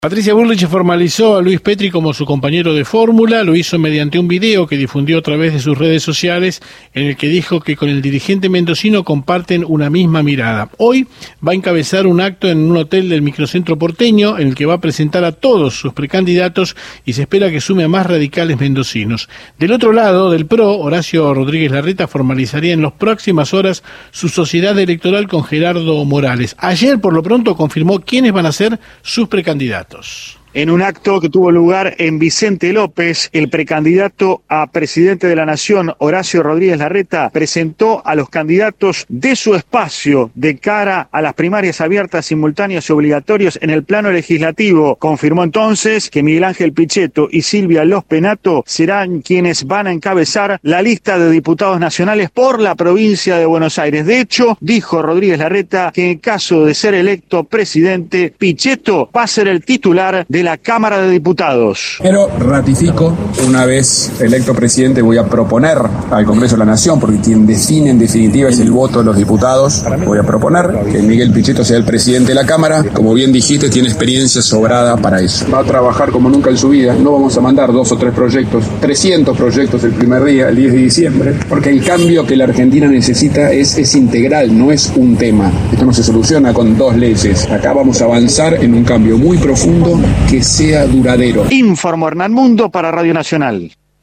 Patricia Bullrich formalizó a Luis Petri como su compañero de fórmula. Lo hizo mediante un video que difundió a través de sus redes sociales, en el que dijo que con el dirigente mendocino comparten una misma mirada. Hoy va a encabezar un acto en un hotel del microcentro porteño, en el que va a presentar a todos sus precandidatos y se espera que sume a más radicales mendocinos. Del otro lado, del PRO, Horacio Rodríguez Larreta formalizaría en las próximas horas su sociedad electoral con Gerardo Morales. Ayer, por lo pronto, confirmó quiénes van a ser sus precandidatos. En un acto que tuvo lugar en Vicente López, el precandidato a presidente de la Nación, Horacio Rodríguez Larreta, presentó a los candidatos de su espacio de cara a las primarias abiertas, simultáneas y obligatorias en el plano legislativo. Confirmó entonces que Miguel Ángel Pichetto y Silvia Los Penato serán quienes van a encabezar la lista de diputados nacionales por la provincia de Buenos Aires. De hecho, dijo Rodríguez Larreta que en caso de ser electo presidente, Pichetto va a ser el titular de la Cámara de Diputados. Pero ratifico, una vez electo presidente voy a proponer al Congreso de la Nación, porque quien define en definitiva es el voto de los diputados, voy a proponer que Miguel Pichetto sea el presidente de la Cámara. Como bien dijiste, tiene experiencia sobrada para eso. Va a trabajar como nunca en su vida, no vamos a mandar 2 o 3 proyectos, 300 proyectos el primer día, el 10 de diciembre, porque el cambio que la Argentina necesita es integral, no es un tema. Esto no se soluciona con 2 leyes. Acá vamos a avanzar en un cambio muy profundo que sea duradero. Informó Hernán Mundo para Radio Nacional.